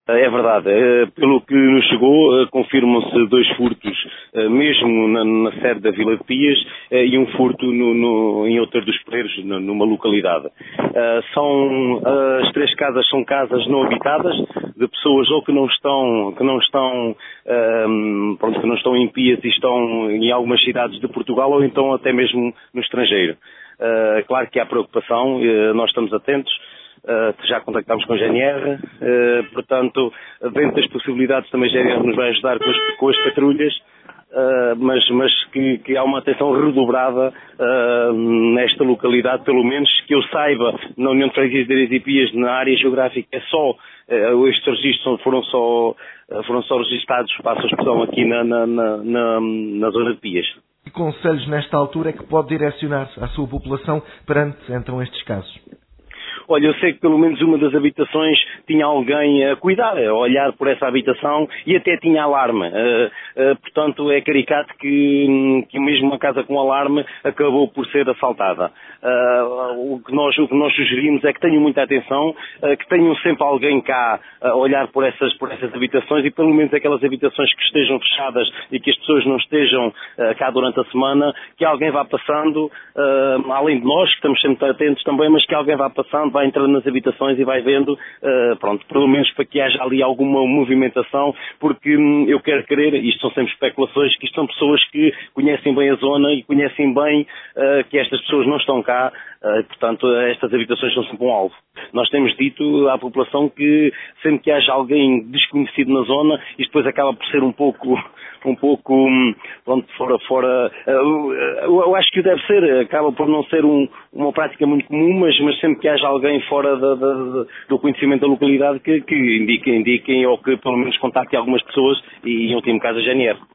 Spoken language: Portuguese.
É verdade. Pelo que nos chegou, confirmam-se 2 furtos, mesmo na sede da Vila de Pias, e um furto em Outeiro dos Pereiros, numa localidade. As 3 casas são casas não habitadas, de pessoas ou que não estão em Pias e estão em algumas cidades de Portugal, ou então até mesmo no estrangeiro. Claro que há preocupação, nós estamos atentos. Já contactámos com a GNR, portanto, dentro das possibilidades também a GNR nos vai ajudar com as patrulhas, mas que há uma atenção redobrada nesta localidade, pelo menos que eu saiba, na União de Freguesias de Eiras e Pias, na área geográfica, estes registros foram só registados, passo a expressão, aqui na zona de Pias. Que conselhos nesta altura é que pode direcionar à sua população perante então estes casos? Olha, eu sei que pelo menos uma das habitações tinha alguém a cuidar, a olhar por essa habitação e até tinha alarme. Portanto, é caricato que mesmo uma casa com alarme acabou por ser assaltada. O que nós sugerimos é que tenham muita atenção, que tenham sempre alguém cá a olhar por essas habitações e pelo menos aquelas habitações que estejam fechadas e que as pessoas não estejam cá durante a semana, que alguém vá passando, além de nós, que estamos sempre atentos também, mas que alguém vá passando, vai entrando nas habitações e vai vendo, pelo menos para que haja ali alguma movimentação, porque eu quero crer, isto são sempre especulações, que isto são pessoas que conhecem bem a zona e conhecem bem que estas pessoas não estão cá, portanto estas habitações são sempre um alvo. Nós temos dito à população que sempre que haja alguém desconhecido na zona, isto depois acaba por ser um pouco fora. Eu acho que deve ser, acaba por não ser uma prática muito comum, mas sempre que haja alguém fora do conhecimento da localidade que indiquem ou que pelo menos contactem algumas pessoas e em último caso a GNR.